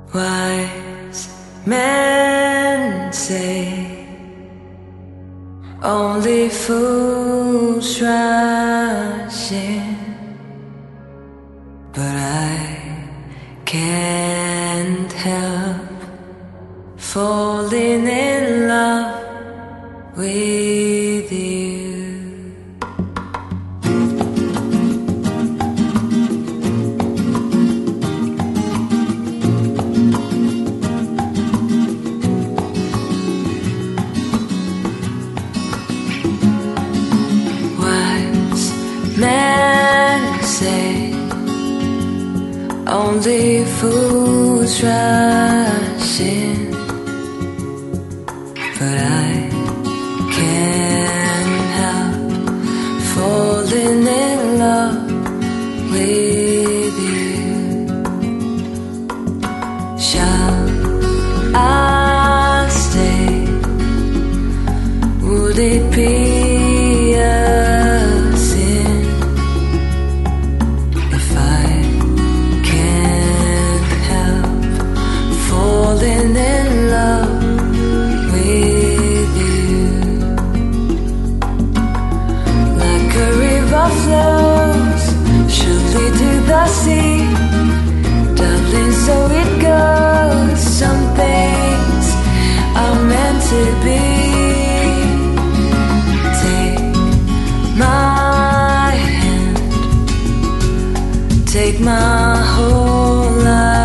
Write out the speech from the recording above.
Wise men say only fools rush in, but I can't help falling in love with you. Men say only fools rush in, but I can't help falling in love with you. Shall I stay? Would it be a sin if I can't help falling in love with you? Like a river flows surely to the sea, darling, so it goes. Some things are meant to be. My hand, take my whole life.